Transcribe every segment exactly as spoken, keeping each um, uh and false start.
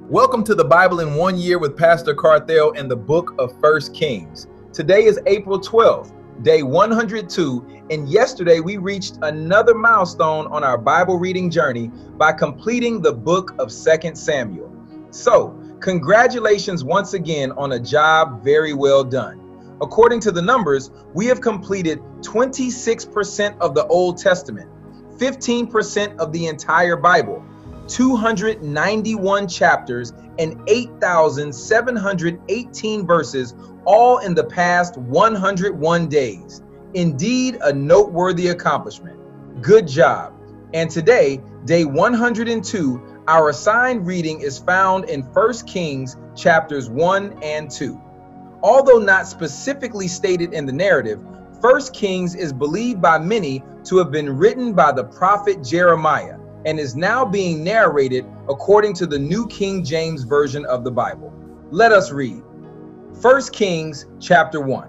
Welcome to the Bible in One Year with Pastor Carthel and the book of First Kings. Today is April twelfth, day one hundred two, and yesterday we reached another milestone on our Bible reading journey by completing the book of Second Samuel. So, congratulations once again on a job very well done. According to the numbers, we have completed twenty-six percent of the Old Testament, fifteen percent of the entire Bible, two hundred ninety-one chapters, and eight thousand seven hundred eighteen verses, all in the past one hundred one days. Indeed, a noteworthy accomplishment. Good job. And today, day one hundred two, our assigned reading is found in First Kings chapters one and two. Although not specifically stated in the narrative, First Kings is believed by many to have been written by the prophet Jeremiah, and is now being narrated according to the New King James Version of the Bible. Let us read. First Kings chapter one.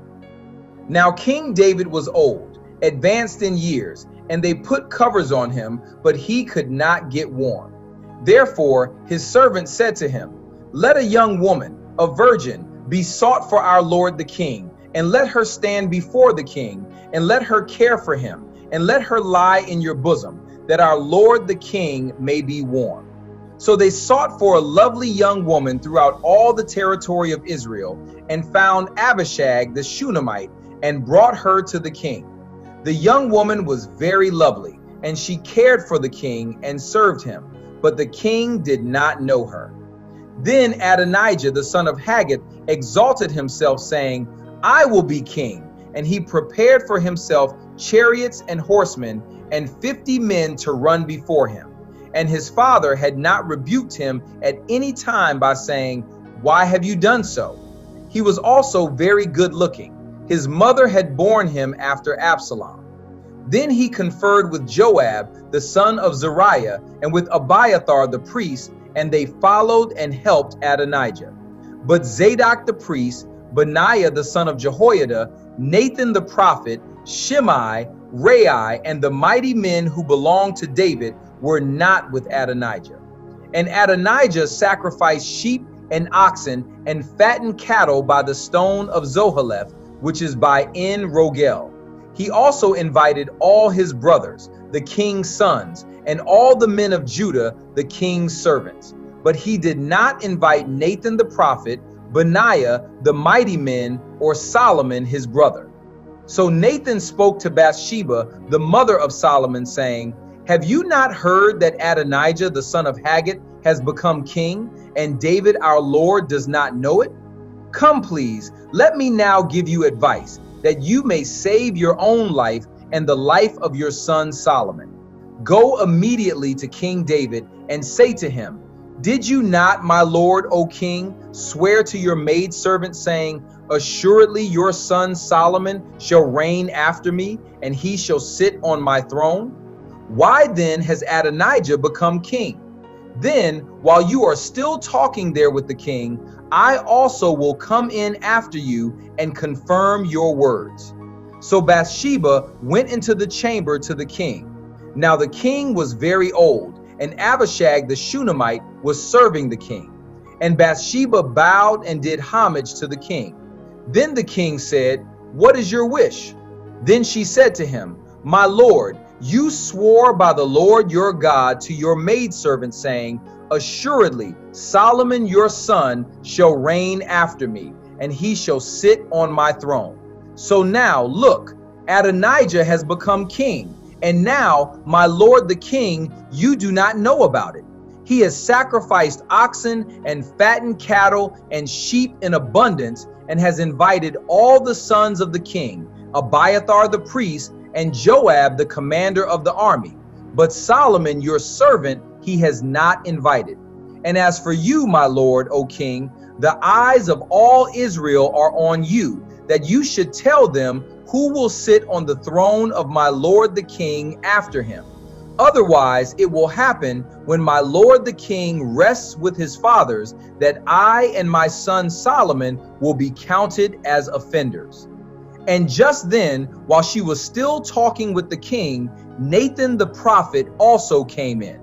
Now King David was old, advanced in years, and they put covers on him, but he could not get warm. Therefore his servant said to him, "Let a young woman, a virgin, be sought for our lord the king, and let her stand before the king, and let her care for him, and let her lie in your bosom, that our lord the king may be warm." So they sought for a lovely young woman throughout all the territory of Israel, and found Abishag the Shunammite, and brought her to the king. The young woman was very lovely, and she cared for the king and served him, but the king did not know her. Then Adonijah the son of Haggith exalted himself, saying, "I will be king." And he prepared for himself chariots and horsemen, and fifty men to run before him. And his father had not rebuked him at any time by saying, "Why have you done so?" He was also very good looking. His mother had borne him after Absalom. Then he conferred with Joab the son of Zeruiah, and with Abiathar the priest, and they followed and helped Adonijah. But Zadok the priest, Benaiah the son of Jehoiada, Nathan the prophet, Shimei, Rai, and the mighty men who belonged to David were not with Adonijah. And Adonijah sacrificed sheep and oxen and fattened cattle by the stone of Zoheleth, which is by En Rogel. He also invited all his brothers, the king's sons, and all the men of Judah, the king's servants. But he did not invite Nathan the prophet, Benaiah, the mighty men, or Solomon his brother. So Nathan spoke to Bathsheba, the mother of Solomon, saying, "Have you not heard that Adonijah the son of Haggith has become king, and David our Lord does not know it? Come, please, let me now give you advice, that you may save your own life and the life of your son Solomon. Go immediately to King David and say to him, 'Did you not, my lord, O king, swear to your maidservant, saying, Assuredly your son Solomon shall reign after me, and he shall sit on my throne? Why then has Adonijah become king? Then, while you are still talking there with the king, I also will come in after you and confirm your words.' So Bathsheba went into the chamber to the king. Now the king was very old, and Abishag the Shunammite was serving the king. And Bathsheba bowed and did homage to the king. Then the king said, 'What is your wish?' Then she said to him, 'My lord, you swore by the Lord your God to your maidservant, saying, Assuredly Solomon your son shall reign after me, and he shall sit on my throne. So now look, Adonijah has become king, and now, my lord the king, you do not know about it. He has sacrificed oxen and fattened cattle and sheep in abundance, and has invited all the sons of the king, Abiathar the priest, and Joab the commander of the army. But Solomon your servant he has not invited. And as for you, my lord, O king, the eyes of all Israel are on you, that you should tell them who will sit on the throne of my lord the king after him. Otherwise it will happen, when my lord the king rests with his fathers, that I and my son Solomon will be counted as offenders." And just then, while she was still talking with the king, Nathan the prophet also came in.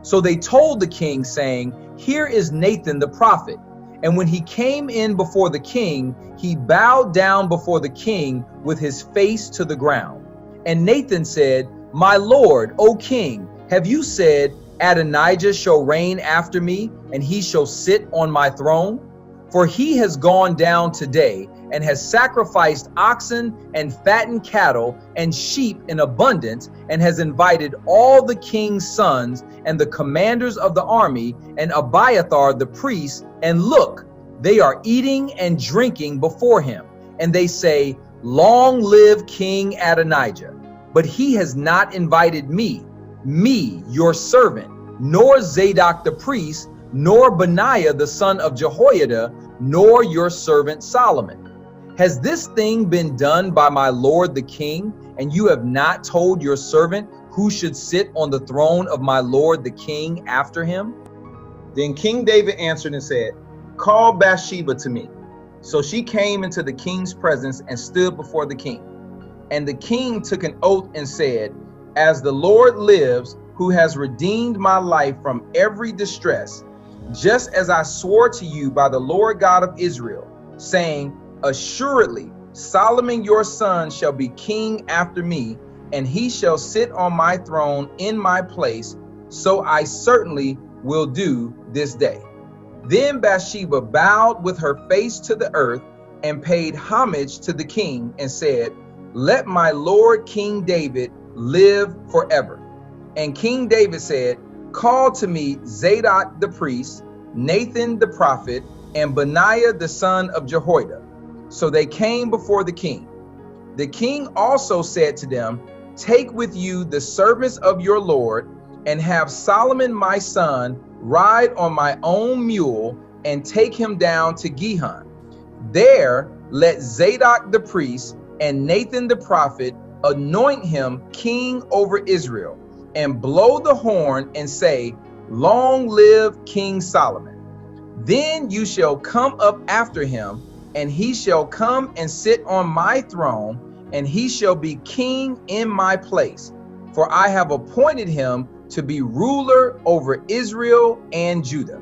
So they told the king, saying, "Here is Nathan the prophet." And when he came in before the king, he bowed down before the king with his face to the ground. And Nathan said, "My lord, O king, have you said, Adonijah shall reign after me, and he shall sit on my throne? For he has gone down today and has sacrificed oxen and fattened cattle and sheep in abundance, and has invited all the king's sons and the commanders of the army and Abiathar the priest, and look, they are eating and drinking before him. And they say, 'Long live King Adonijah.' But he has not invited me, me, your servant, nor Zadok the priest, nor Benaiah the son of Jehoiada, nor your servant Solomon. Has this thing been done by my lord the king, and you have not told your servant who should sit on the throne of my lord the king after him?" Then King David answered and said, "Call Bathsheba to me." So she came into the king's presence and stood before the king. And the king took an oath and said, "As the Lord lives, who has redeemed my life from every distress, just as I swore to you by the Lord God of Israel, saying, Assuredly, Solomon your son shall be king after me, and he shall sit on my throne in my place, so I certainly will do this day." Then Bathsheba bowed with her face to the earth and paid homage to the king and said, "Let my lord King David live forever." And King David said, "Call to me Zadok the priest, Nathan the prophet, and Benaiah the son of Jehoiada." So they came before the king. The king also said to them, "Take with you the servants of your lord, and have Solomon my son ride on my own mule, and take him down to Gihon. There let Zadok the priest and Nathan the prophet anoint him king over Israel, and blow the horn and say, 'Long live King Solomon.' Then you shall come up after him, and he shall come and sit on my throne, and he shall be king in my place. For I have appointed him to be ruler over Israel and Judah."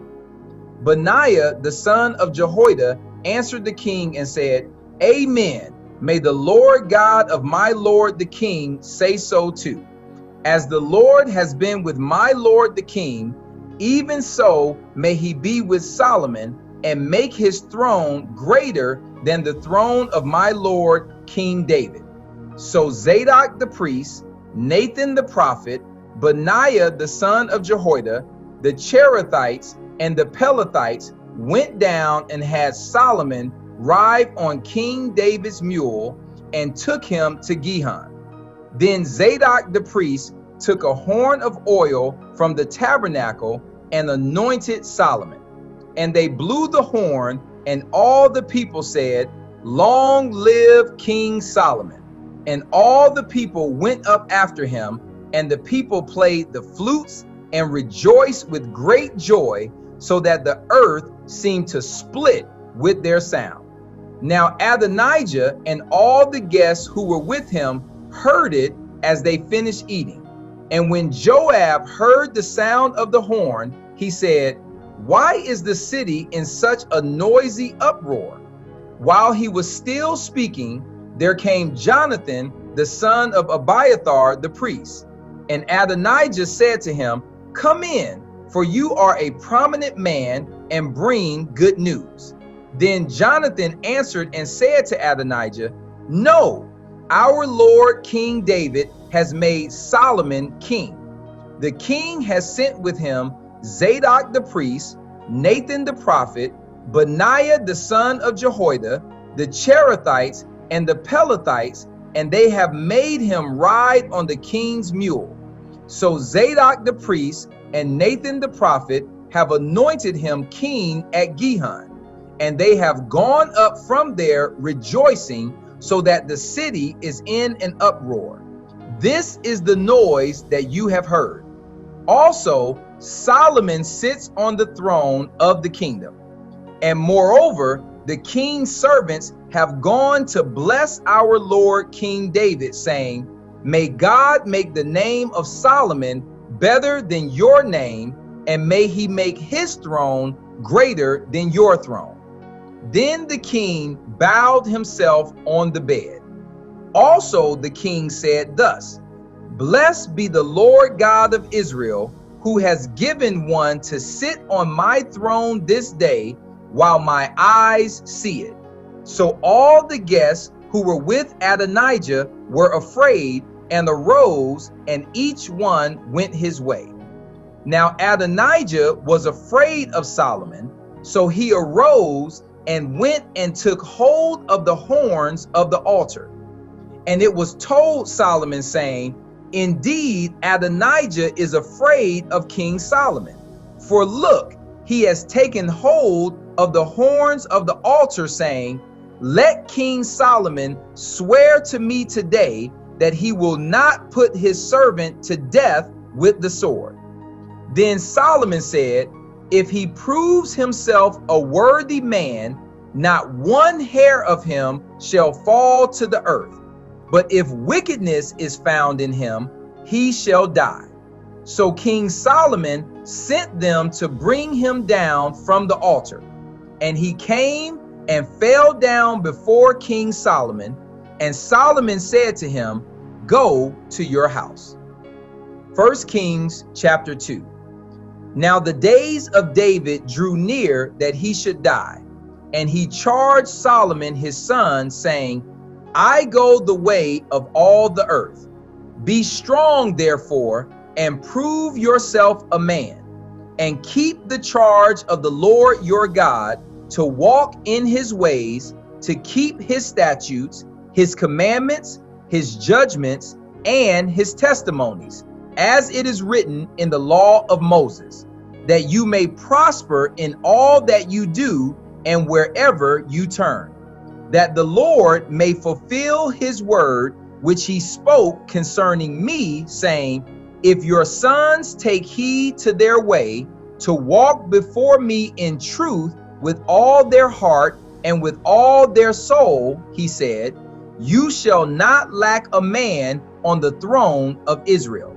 Benaiah the son of Jehoiada answered the king and said, "Amen. May the Lord God of my lord the king say so too. As the Lord has been with my lord the king, even so may he be with Solomon, and make his throne greater than the throne of my lord King David." So Zadok the priest, Nathan the prophet, Benaiah the son of Jehoiada, the Cherethites and the Pelethites went down and had Solomon ride on King David's mule, and took him to Gihon. Then Zadok the priest took a horn of oil from the tabernacle and anointed Solomon. And they blew the horn, and all the people said, "Long live King Solomon." And all the people went up after him, and the people played the flutes and rejoiced with great joy, so that the earth seemed to split with their sound. Now Adonijah and all the guests who were with him heard it as they finished eating. And when Joab heard the sound of the horn, he said, "Why is the city in such a noisy uproar?" While he was still speaking, there came Jonathan, the son of Abiathar the priest. And Adonijah said to him, "Come in, for you are a prominent man, and bring good news." Then Jonathan answered and said to Adonijah, "No, our lord King David has made Solomon king. The king has sent with him Zadok the priest, Nathan the prophet, Benaiah the son of Jehoiada, the Cherethites and the Pelethites, and they have made him ride on the king's mule. So Zadok the priest and Nathan the prophet have anointed him king at Gihon, and they have gone up from there rejoicing, so that the city is in an uproar. This is the noise that you have heard. Also, Solomon sits on the throne of the kingdom. And moreover, the king's servants have gone to bless our Lord King David, saying, May God make the name of Solomon better than your name, and may he make his throne greater than your throne. Then the king bowed himself on the bed. Also the king said thus, Blessed be the Lord God of Israel, who has given one to sit on my throne this day, while my eyes see it. So all the guests who were with Adonijah were afraid and arose, and each one went his way. Now Adonijah was afraid of Solomon, so he arose and went and took hold of the horns of the altar. And it was told Solomon, saying, Indeed, Adonijah is afraid of King Solomon. For look, he has taken hold of the horns of the altar, saying, Let King Solomon swear to me today that he will not put his servant to death with the sword. Then Solomon said, If he proves himself a worthy man, not one hair of him shall fall to the earth. But if wickedness is found in him, he shall die. So King Solomon sent them to bring him down from the altar. And he came and fell down before King Solomon. And Solomon said to him, Go to your house. First Kings chapter two. Now the days of David drew near that he should die. And he charged Solomon his son, saying, I go the way of all the earth. Be strong, therefore, and prove yourself a man, and keep the charge of the Lord your God, to walk in his ways, to keep his statutes, his commandments, his judgments, and his testimonies, as it is written in the law of Moses, that you may prosper in all that you do and wherever you turn, that the Lord may fulfill his word which he spoke concerning me, saying, If your sons take heed to their way, to walk before me in truth with all their heart and with all their soul, he said, you shall not lack a man on the throne of Israel.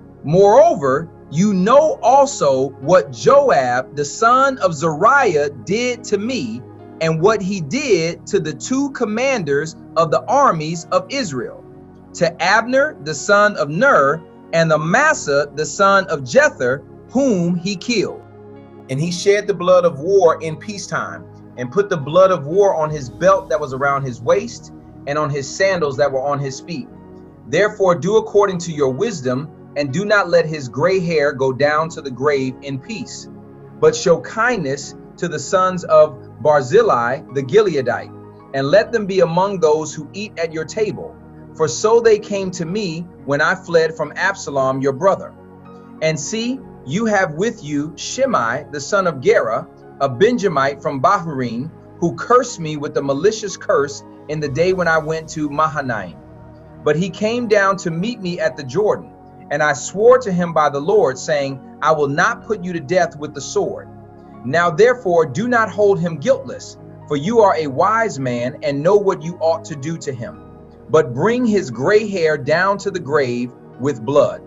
Moreover, you know also what Joab, the son of Zeruiah, did to me, and what he did to the two commanders of the armies of Israel, to Abner, the son of Ner, and Amasa, the son of Jether, whom he killed. And he shed the blood of war in peacetime, and put the blood of war on his belt that was around his waist, and on his sandals that were on his feet. Therefore do according to your wisdom, and do not let his gray hair go down to the grave in peace, but show kindness to the sons of Barzillai the Gileadite, and let them be among those who eat at your table. For so they came to me when I fled from Absalom your brother. And see, you have with you Shimei the son of Gera, a Benjamite from Bahurim, who cursed me with a malicious curse in the day when I went to Mahanaim. But he came down to meet me at the Jordan, and I swore to him by the Lord, saying, I will not put you to death with the sword. Now therefore do not hold him guiltless, for you are a wise man and know what you ought to do to him. But bring his gray hair down to the grave with blood.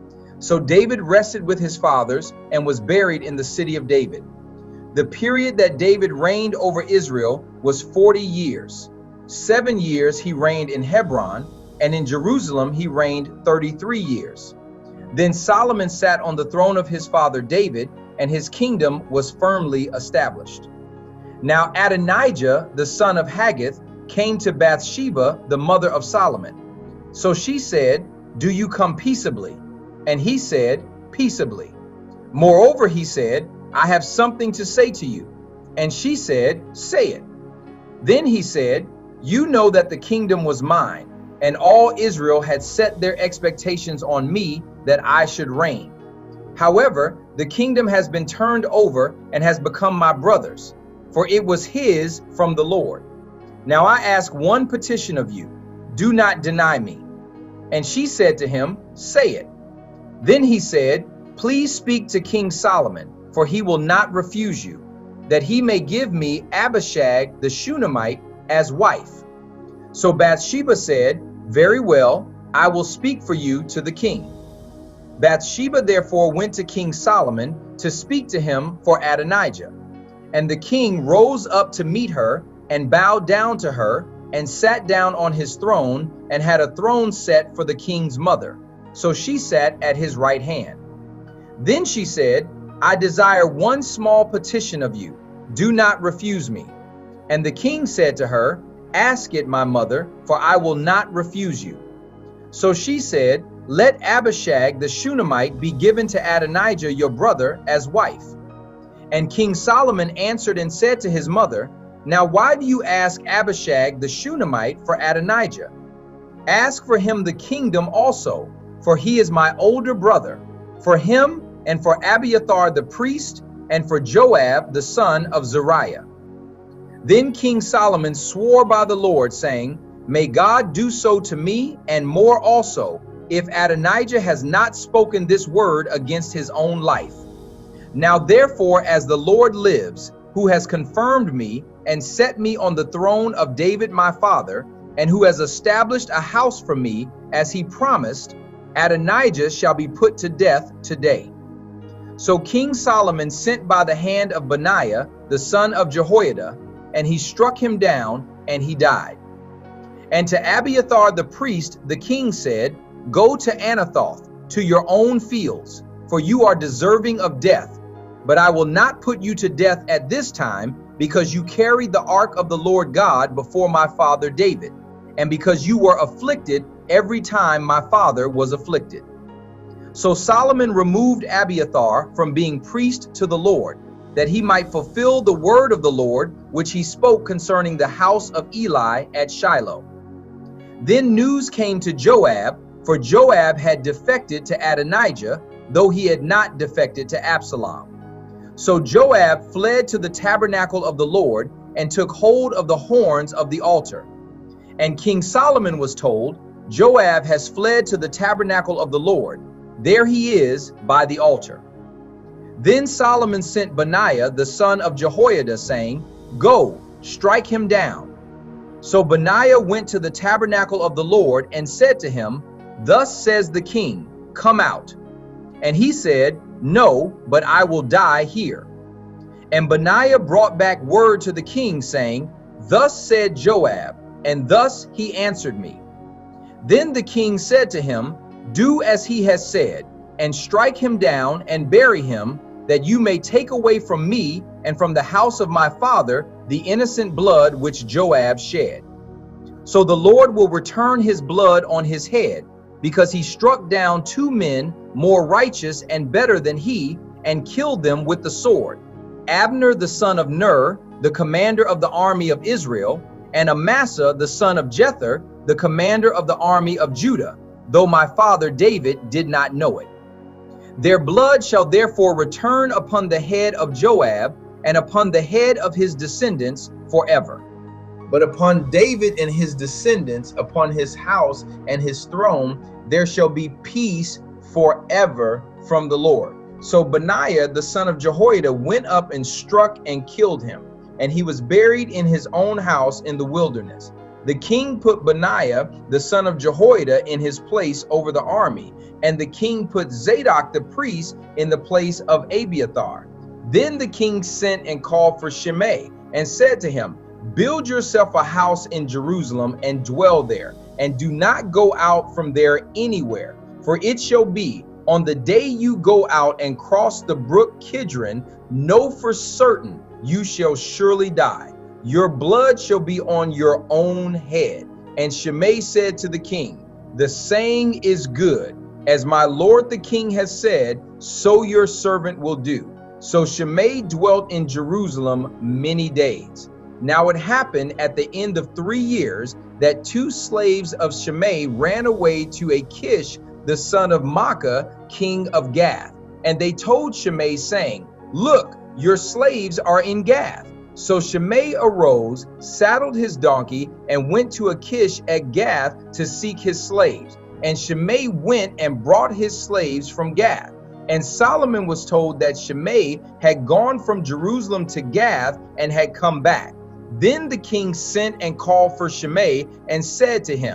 So David rested with his fathers and was buried in the city of David. The period that David reigned over Israel was forty years. Seven years he reigned in Hebron, and in Jerusalem he reigned thirty-three years. Then Solomon sat on the throne of his father David, and his kingdom was firmly established. Now Adonijah, the son of Haggith, came to Bathsheba, the mother of Solomon. So she said, Do you come peaceably? And he said, Peaceably. Moreover, he said, I have something to say to you. And she said, Say it. Then he said, You know that the kingdom was mine, and all Israel had set their expectations on me that I should reign. However, the kingdom has been turned over and has become my brother's, for it was his from the Lord. Now I ask one petition of you, do not deny me. And she said to him, Say it. Then he said, Please speak to King Solomon, for he will not refuse you, that he may give me Abishag the Shunammite as wife. So Bathsheba said, Very well, I will speak for you to the king. Bathsheba therefore went to King Solomon to speak to him for Adonijah. And the king rose up to meet her and bowed down to her and sat down on his throne and had a throne set for the king's mother. So she sat at his right hand. Then she said, I desire one small petition of you. Do not refuse me. And the king said to her, Ask it, my mother, for I will not refuse you. So she said, Let Abishag the Shunammite be given to Adonijah your brother as wife. And King Solomon answered and said to his mother, Now why do you ask Abishag the Shunammite for Adonijah? Ask for him the kingdom also, for he is my older brother, for him and for Abiathar the priest, and for Joab the son of Zeruiah. Then King Solomon swore by the Lord, saying, May God do so to me, and more also, if Adonijah has not spoken this word against his own life. Now therefore, as the Lord lives, who has confirmed me and set me on the throne of David my father, and who has established a house for me, as he promised, Adonijah shall be put to death today. So King Solomon sent by the hand of Benaiah, the son of Jehoiada, and he struck him down, and he died. And to Abiathar the priest, the king said, Go to Anathoth, to your own fields, for you are deserving of death. But I will not put you to death at this time, because you carried the ark of the Lord God before my father David, and because you were afflicted every time my father was afflicted. So Solomon removed Abiathar from being priest to the Lord, that he might fulfill the word of the Lord, which he spoke concerning the house of Eli at Shiloh. Then news came to Joab, for Joab had defected to Adonijah, though he had not defected to Absalom. So Joab fled to the tabernacle of the Lord and took hold of the horns of the altar. And King Solomon was told, Joab has fled to the tabernacle of the Lord. There he is by the altar. Then Solomon sent Benaiah the son of Jehoiada, saying, Go, strike him down. So Benaiah went to the tabernacle of the Lord and said to him, Thus says the king, Come out. And he said, No, but I will die here. And Benaiah brought back word to the king, saying, Thus said Joab, and thus he answered me. Then the king said to him, Do as he has said, and strike him down and bury him, that you may take away from me and from the house of my father the innocent blood which Joab shed. So the Lord will return his blood on his head, because he struck down two men more righteous and better than he, and killed them with the sword, Abner the son of Ner, the commander of the army of Israel, and Amasa the son of Jether, the commander of the army of Judah, though my father David did not know it. Their blood shall therefore return upon the head of Joab, and upon the head of his descendants forever. But upon David and his descendants, upon his house and his throne, there shall be peace forever from the Lord. So Benaiah the son of Jehoiada went up and struck and killed him, and he was buried in his own house in the wilderness. The king put Benaiah the son of Jehoiada in his place over the army, and the king put Zadok the priest in the place of Abiathar. Then the king sent and called for Shimei, and said to him, Build yourself a house in Jerusalem and dwell there, and do not go out from there anywhere. For it shall be, on the day you go out and cross the brook Kidron, know for certain you shall surely die. Your blood shall be on your own head. And Shimei said to the king, The saying is good. As my lord the king has said, so your servant will do. So Shimei dwelt in Jerusalem many days. Now it happened at the end of three years that two slaves of Shimei ran away to Achish, the son of Maacah, king of Gath. And they told Shimei, saying, Look, your slaves are in Gath. So Shimei arose, saddled his donkey, and went to Achish at Gath to seek his slaves. And Shimei went and brought his slaves from Gath. And Solomon was told that Shimei had gone from Jerusalem to Gath and had come back. Then the king sent and called for Shimei and said to him,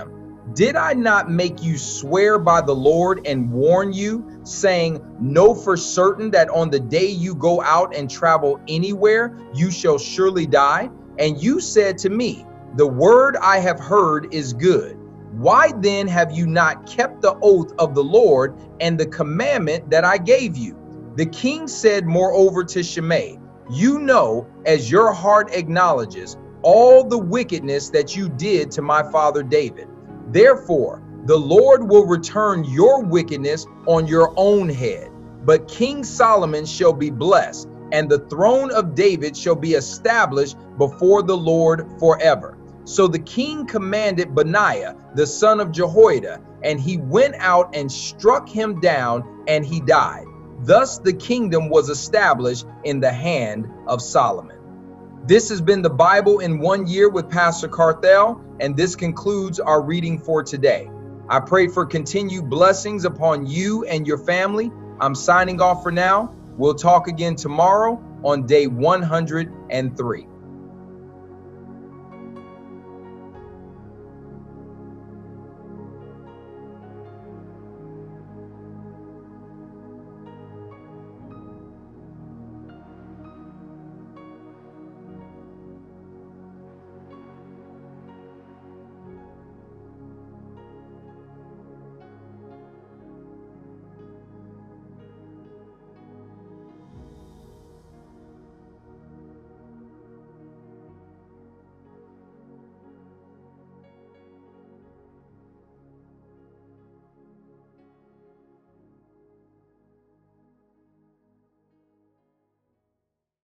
Did I not make you swear by the Lord and warn you, saying, know for certain that on the day you go out and travel anywhere, you shall surely die? And you said to me, the word I have heard is good. Why then have you not kept the oath of the Lord and the commandment that I gave you? The king said moreover to Shimei, you know, as your heart acknowledges, all the wickedness that you did to my father David. Therefore, the Lord will return your wickedness on your own head. But King Solomon shall be blessed, and the throne of David shall be established before the Lord forever. So the king commanded Benaiah, the son of Jehoiada, and he went out and struck him down, and he died. Thus the kingdom was established in the hand of Solomon. This has been the Bible in one year with Pastor Carthel, and this concludes our reading for today. I pray for continued blessings upon you and your family. I'm signing off for now. We'll talk again tomorrow on day one hundred three.